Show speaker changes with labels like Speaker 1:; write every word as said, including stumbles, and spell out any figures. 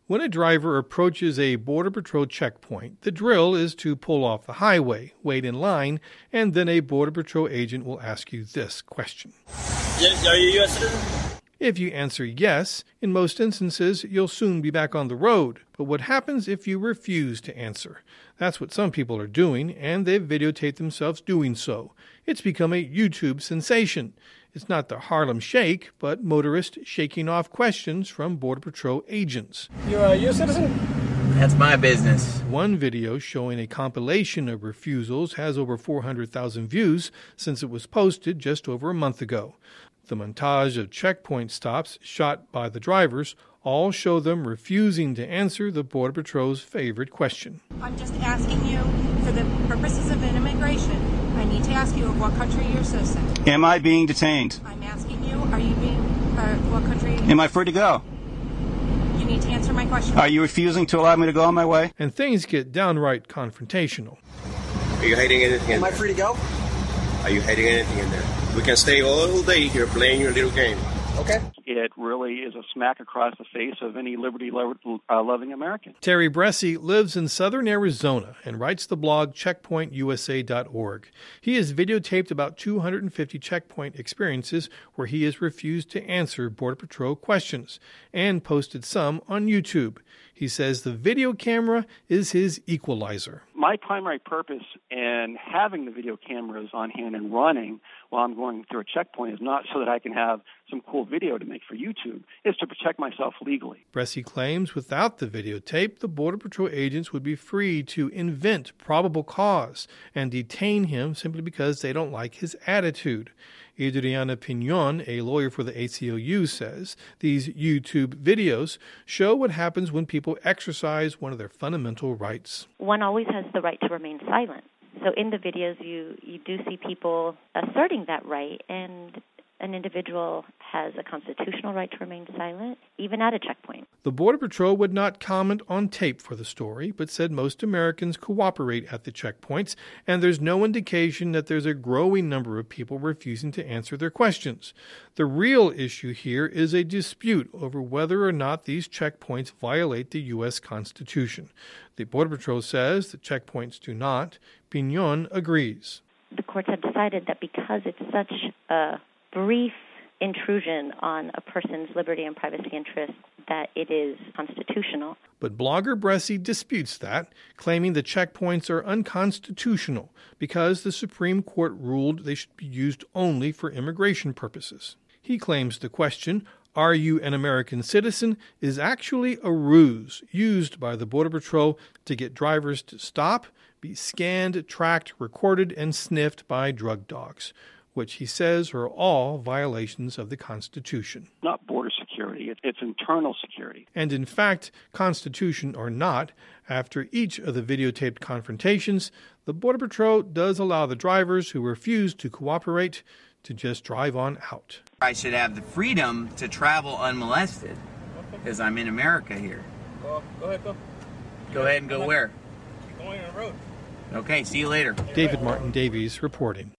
Speaker 1: When a driver approaches a Border Patrol checkpoint, the drill is to pull off the highway, wait in line, and then a Border Patrol agent will ask you this question.
Speaker 2: Yes, are you a U S citizen?
Speaker 1: If you answer yes, in most instances, you'll soon be back on the road. But what happens if you refuse to answer? That's what some people are doing, and they've videotaped themselves doing so. It's become a YouTube sensation. It's not the Harlem Shake, but motorists shaking off questions from Border Patrol agents.
Speaker 2: You're a U S citizen?
Speaker 3: That's my business.
Speaker 1: One video showing a compilation of refusals has over four hundred thousand views since it was posted just over a month ago. The montage of checkpoint stops shot by the drivers all show them refusing to answer the Border Patrol's favorite question.
Speaker 4: I'm just asking you, for the purposes of immigration, I need to ask you of what country you're a citizen.
Speaker 5: Am I being detained?
Speaker 4: I'm asking you, are you being, uh, what country?
Speaker 5: Am I free to go?
Speaker 4: You need to answer my question.
Speaker 5: Are you refusing to allow me to go on my way?
Speaker 1: And things get downright confrontational.
Speaker 6: Are you hiding anything?
Speaker 2: Am I free to go?
Speaker 6: Are you hiding anything in there? We can stay all day here playing your little game.
Speaker 2: Okay.
Speaker 7: It really is a smack across the face of any liberty-loving American.
Speaker 1: Terry Bressi lives in southern Arizona and writes the blog checkpoint U S A dot org. He has videotaped about two hundred fifty checkpoint experiences where he has refused to answer Border Patrol questions and posted some on YouTube. He says the video camera is his equalizer.
Speaker 7: My primary purpose in having the video cameras on hand and running while I'm going through a checkpoint is not so that I can have some cool video to make for YouTube. It's to protect myself legally.
Speaker 1: Bressi claims without the videotape, the Border Patrol agents would be free to invent probable cause and detain him simply because they don't like his attitude. Adriana Pinon, a lawyer for the A C L U, says these YouTube videos show what happens when people exercise one of their fundamental rights.
Speaker 8: One always has the right to remain silent. So in the videos, you, you do see people asserting that right, and an individual has a constitutional right to remain silent, even at a checkpoint.
Speaker 1: The Border Patrol would not comment on tape for the story, but said most Americans cooperate at the checkpoints, and there's no indication that there's a growing number of people refusing to answer their questions. The real issue here is a dispute over whether or not these checkpoints violate the U S Constitution. The Border Patrol says the checkpoints do not. Pinon agrees.
Speaker 8: The courts have decided that because it's such a brief intrusion on a person's liberty and privacy interests that it is constitutional.
Speaker 1: But blogger Bressi disputes that, claiming the checkpoints are unconstitutional because the Supreme Court ruled they should be used only for immigration purposes. He claims the question, "Are you an American citizen?" is actually a ruse used by the Border Patrol to get drivers to stop, be scanned, tracked, recorded, and sniffed by drug dogs, which he says are all violations of the Constitution.
Speaker 7: Not border security, it's internal security.
Speaker 1: And in fact, Constitution or not, after each of the videotaped confrontations, the Border Patrol does allow the drivers who refuse to cooperate to just drive on out.
Speaker 3: I should have the freedom to travel unmolested because I'm in America here.
Speaker 2: Well, go ahead, go.
Speaker 3: Go ahead and go where?
Speaker 2: Keep going on the road.
Speaker 3: Okay, see you later.
Speaker 1: David Martin Davies reporting.